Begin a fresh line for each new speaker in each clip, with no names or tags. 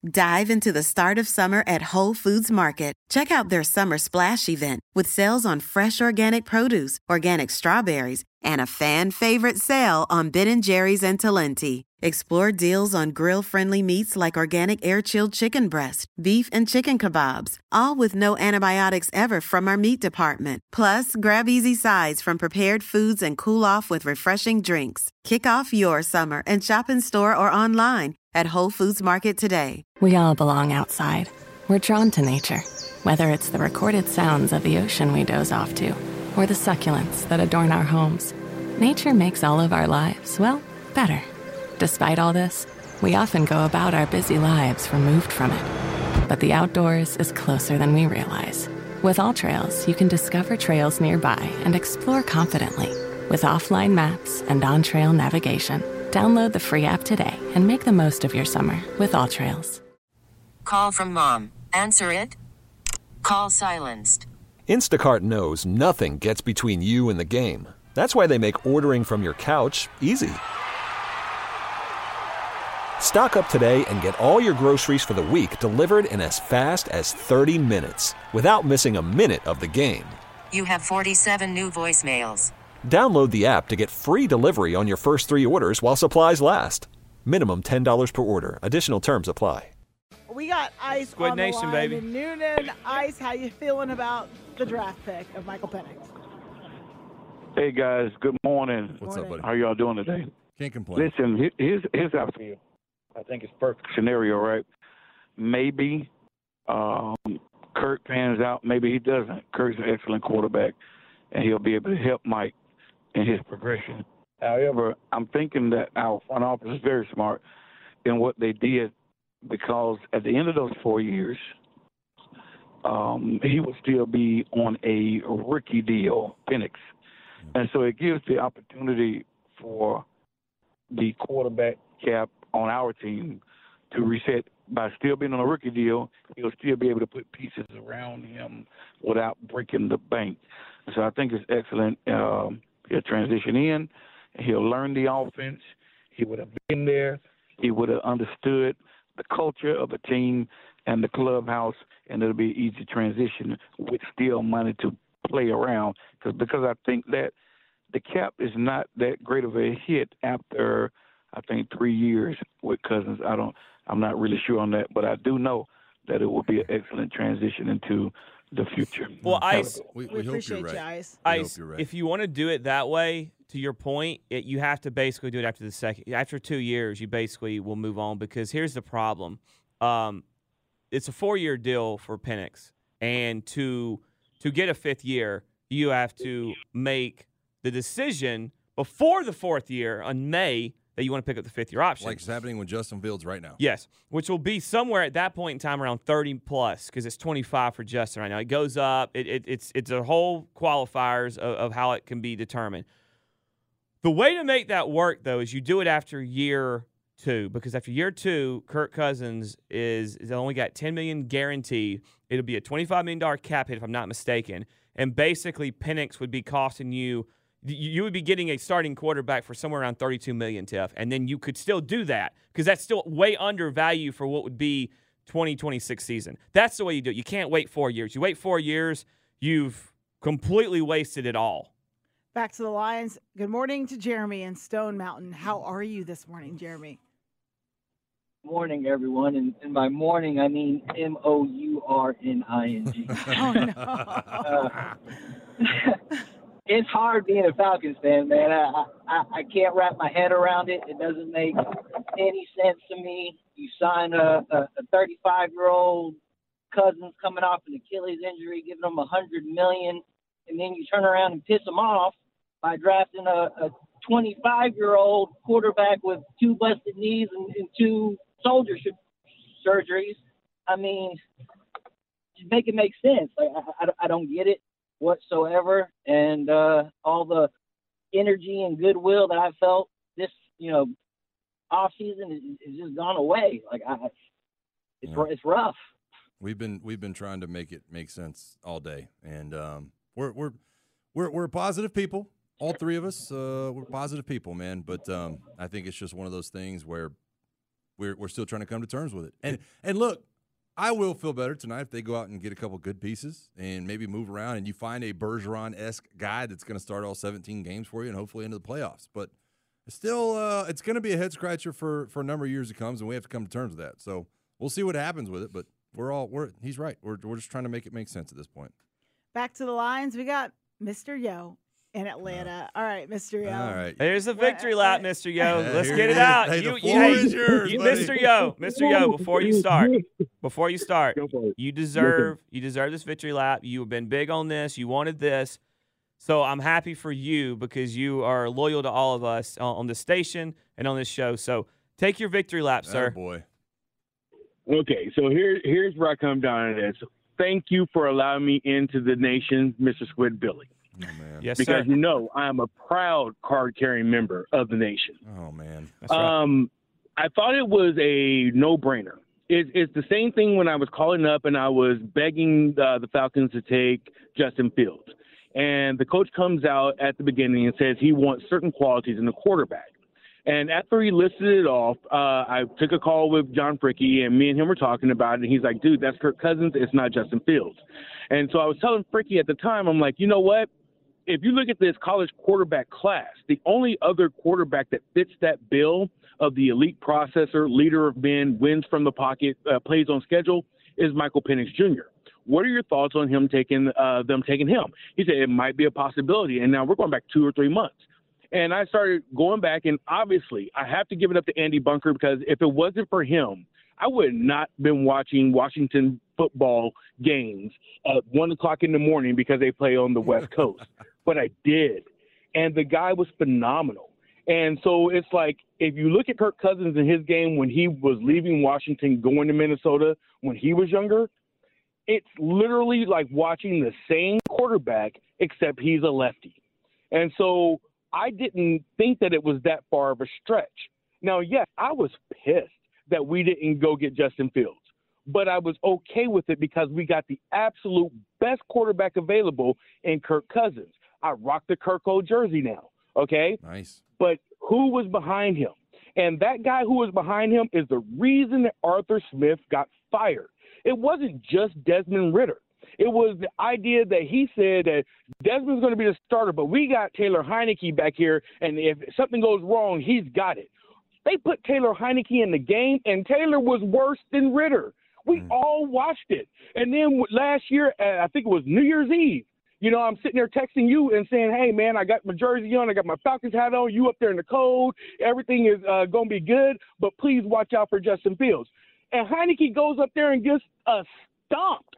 Dive into the start of summer at Whole Foods Market. Check out their Summer Splash event with sales on fresh organic produce, organic strawberries, and a fan-favorite sale on Ben & Jerry's and Talenti. Explore deals on grill-friendly meats like organic air-chilled chicken breast, beef and chicken kebabs, all with no antibiotics ever from our meat department. Plus, grab easy sides from prepared foods and cool off with refreshing drinks. Kick off your summer and shop in store or online at Whole Foods Market today.
We all belong outside. We're drawn to nature, whether it's the recorded sounds of the ocean we doze off to, or the succulents that adorn our homes. Nature makes all of our lives, well, better. Despite all this, we often go about our busy lives removed from it. But the outdoors is closer than we realize. With AllTrails, you can discover trails nearby and explore confidently. With offline maps and on-trail navigation, download the free app today and make the most of your summer with AllTrails.
Call from mom. Answer it. Call silenced.
Instacart knows nothing gets between you and the game. That's why they make ordering from your couch easy. Stock up today and get all your groceries for the week delivered in as fast as 30 minutes without missing a minute of the game.
You have 47 new voicemails.
Download the app to get free delivery on your first 3 orders while supplies last. Minimum $10 per order. Additional terms apply.
We got Ice
Squid
on the
Nation,
line
baby.
in Noonan. Ice, how you feeling about the draft pick of Michael Penix?
Hey, guys. Good morning.
What's up, buddy?
How y'all doing today?
Can't complain.
Listen, here's how I feel. I think it's perfect scenario, right? Maybe Kirk pans out. Maybe he doesn't. Kirk's an excellent quarterback, and he'll be able to help Mike in his progression. However, I'm thinking that our front office is very smart in what they did, because at the end of those 4 years, he would still be on a rookie deal, Penix. And so it gives the opportunity for the quarterback cap on our team to reset. By still being on a rookie deal, he'll still be able to put pieces around him without breaking the bank. So I think it's excellent. He'll transition in. He'll learn the offense. He would have been there. He would have understood the culture of the team and the clubhouse, and it'll be easy transition with still money to play around. Because I think that the cap is not that great of a hit after, I think, 3 years with Cousins. I'm not really sure on that, but I do know that it will be an excellent transition into the future.
Well, Ice,
we
We
hope
appreciate
you're right.
you, Ice.
We hope
Ice,
you're right.
if you want to do it that way, to your point, you have to basically do it after the second. After 2 years, you basically will move on, because here's the problem. It's a 4-year deal for Penix, and to get a 5th year, you have to make the decision before the 4th year on May that you want to pick up the 5th year option.
Like it's happening with Justin Fields right now.
Yes, which will be somewhere at that point in time around 30 plus, because it's 25 for Justin right now. It goes up. It's a whole qualifiers of how it can be determined. The way to make that work, though, is you do it after year 2, because after year 2, Kirk Cousins is only got $10 million guaranteed. It'll be a $25 million cap hit, if I'm not mistaken, and basically Penix would be costing you. You would be getting a starting quarterback for somewhere around $32 million, Tiff, and then you could still do that, because that's still way under value for what would be 2026 season. That's the way you do it. You can't wait 4 years. You wait 4 years, you've completely wasted it all.
Back to the Lions. Good morning to Jeremy in Stone Mountain. How are you this morning, Jeremy?
Morning, everyone. And by morning, I mean MOURNING.
Oh, no.
It's hard being a Falcons fan, man. I can't wrap my head around it. It doesn't make any sense to me. You sign a 35-year-old Cousins coming off an Achilles injury, giving him $100 million, and then you turn around and piss him off by drafting a 25-year-old quarterback with 2 busted knees and 2 soldier surgeries. I mean, just make it make sense. Like I don't get it whatsoever, and all the energy and goodwill that I felt this off season is just gone away. Like it's rough.
We've been trying to make it make sense all day, and we're positive people. All 3 of us, we're positive people, man. But I think it's just one of those things where we're still trying to come to terms with it. And look, I will feel better tonight if they go out and get a couple good pieces and maybe move around and you find a Bergeron-esque guy that's going to start all 17 games for you and hopefully into the playoffs. But still, it's going to be a head-scratcher for a number of years to come, and we have to come to terms with that. So we'll see what happens with it, but he's right. We're just trying to make it make sense at this point.
Back to the lines. We got Mr. Yo in Atlanta. All right, Mr. Yo.
All right.
Here's the victory lap, Mr. Yo. Let's get it
is.
out.
Hey, the floor is yours, buddy.
Mr. Yo, before you start, you deserve this victory lap. You've been big on this. You wanted this. So I'm happy for you because you are loyal to all of us on the station and on this show. So take your victory lap, sir.
Oh, boy.
Okay, so here's where I come down to this. Thank you for allowing me into the nation, Mr. Squid Billy.
Oh, man.
Yes,
because
sir.
I am a proud card-carrying member of the nation.
Oh, man.
That's right.
I thought it was a no-brainer. It's the same thing when I was calling up and I was begging the Falcons to take Justin Fields. And the coach comes out at the beginning and says he wants certain qualities in the quarterback. And after he listed it off, I took a call with John Fricky, and me and him were talking about it. And he's like, dude, that's Kirk Cousins. It's not Justin Fields. And so I was telling Fricky at the time, I'm like, you know what? If you look at this college quarterback class, the only other quarterback that fits that bill of the elite processor, leader of men, wins from the pocket, plays on schedule, is Michael Penix Jr. What are your thoughts on them taking him? He said it might be a possibility. And now we're going back 2 or 3 months. And I started going back, and obviously I have to give it up to Andy Bunker because if it wasn't for him, I would not been watching Washington football games at 1 o'clock in the morning because they play on the West Coast. But I did. And the guy was phenomenal. And so it's like if you look at Kirk Cousins in his game when he was leaving Washington, going to Minnesota when he was younger, it's literally like watching the same quarterback except he's a lefty. And so I didn't think that it was that far of a stretch. Now, yes, I was pissed that we didn't go get Justin Fields, but I was okay with it because we got the absolute best quarterback available in Kirk Cousins. I rock the Kirko jersey now, okay?
Nice.
But who was behind him? And that guy who was behind him is the reason that Arthur Smith got fired. It wasn't just Desmond Ridder. It was the idea that he said that Desmond's going to be the starter, but we got Taylor Heineke back here, and if something goes wrong, he's got it. They put Taylor Heineke in the game, and Taylor was worse than Ridder. We all watched it. And then last year, I think it was New Year's Eve, I'm sitting there texting you and saying, hey, man, I got my jersey on. I got my Falcons hat on. You up there in the cold. Everything is going to be good, but please watch out for Justin Fields. And Heineke goes up there and gets stomped,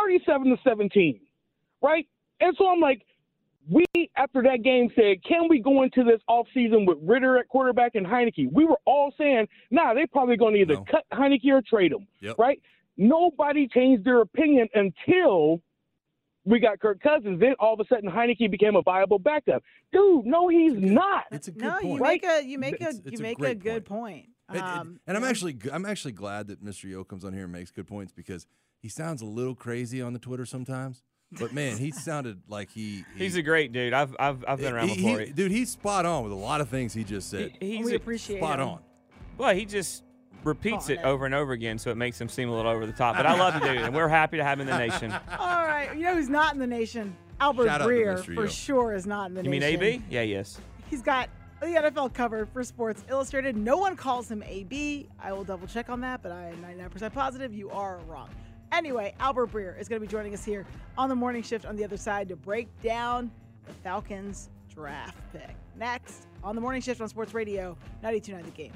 37-17, right? And so I'm like, we, after that game, said, can we go into this offseason with Ridder at quarterback and Heineke? We were all saying, they're probably going to either cut Heineke or trade him, right? Nobody changed their opinion until we got Kirk Cousins. Then all of a sudden Heineke became a viable backup. Dude, no, he's not.
It's a good point.
You make a good point.
And I'm actually glad that Mr. Yo comes on here and makes good points because he sounds a little crazy on the Twitter sometimes. But man, he sounded like
he's a great dude. I've been around before.
Dude, he's spot on with a lot of things he just said.
We appreciate
spot
him.
on.
Well, he just repeats it over and over again, so it makes him seem a little over the top. But I love the dude, and we're happy to have him in the nation.
All right, who's not in the nation? Albert Breer for sure is not in the nation.
You mean AB? Yeah, yes.
He's got the NFL cover for Sports Illustrated. No one calls him AB. I will double check on that, but I am 99% positive you are wrong. Anyway, Albert Breer is going to be joining us here on the morning shift on the other side to break down the Falcons draft pick. Next on the morning shift on Sports Radio 92.9 The Game.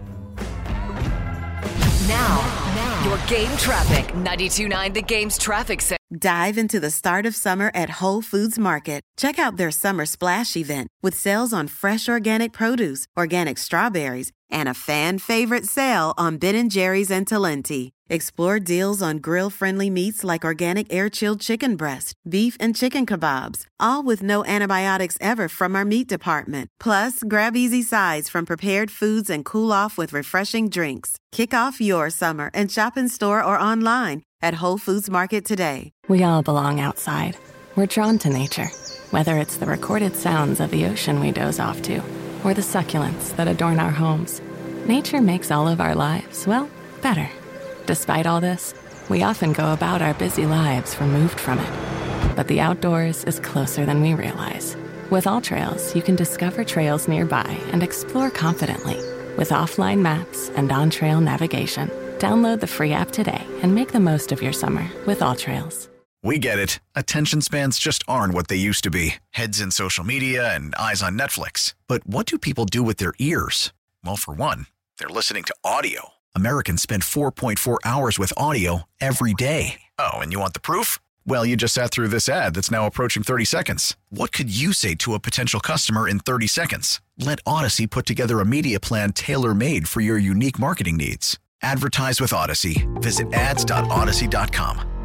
Now, your game traffic. 92.9 The Game's traffic center.
Dive into the start of summer at Whole Foods Market. Check out their Summer Splash event with sales on fresh organic produce, organic strawberries, and a fan-favorite sale on Ben & Jerry's and Talenti. Explore deals on grill-friendly meats like organic air-chilled chicken breast, beef and chicken kebabs, all with no antibiotics ever from our meat department. Plus, grab easy sides from prepared foods and cool off with refreshing drinks. Kick off your summer and shop in store or online at Whole Foods Market today.
We all belong outside. We're drawn to nature, whether it's the recorded sounds of the ocean we doze off to or the succulents that adorn our homes. Nature makes all of our lives, well, better. Despite all this, we often go about our busy lives removed from it. But the outdoors is closer than we realize. With AllTrails, you can discover trails nearby and explore confidently. With offline maps and on-trail navigation, download the free app today and make the most of your summer with AllTrails.
We get it. Attention spans just aren't what they used to be. Heads in social media and eyes on Netflix. But what do people do with their ears? Well, for one, they're listening to audio. Americans spend 4.4 hours with audio every day. Oh, and you want the proof? Well, you just sat through this ad that's now approaching 30 seconds. What could you say to a potential customer in 30 seconds? Let Odyssey put together a media plan tailor-made for your unique marketing needs. Advertise with Odyssey. Visit ads.odyssey.com.